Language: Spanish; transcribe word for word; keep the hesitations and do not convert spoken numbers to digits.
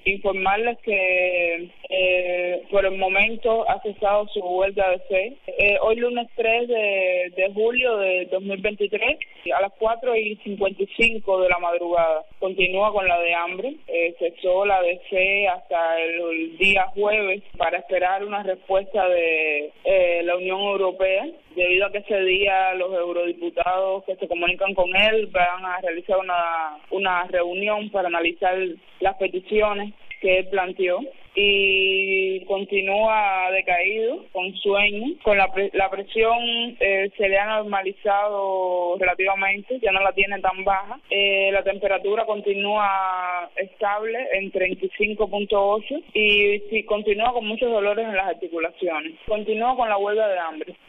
informarles que eh, por el momento ha cesado su huelga de fe. Eh, hoy lunes tres de, de julio de dos mil veintitrés, a las cuatro y cincuenta y cinco de la madrugada, continúa con la de hambre. Eh, cesó la de fe hasta el, el día jueves para esperar una respuesta de eh, la Unión Europea, debido a que ese día los eurodiputados que se comunican con él van a realizar una, una reunión para analizar las peticiones que él planteó, y continúa decaído, con sueño, con la, pre la presión eh, se le ha normalizado relativamente, ya no la tiene tan baja, eh, la temperatura continúa estable en treinta y cinco punto ocho y sí, continúa con muchos dolores en las articulaciones, continúa con la huelga de hambre.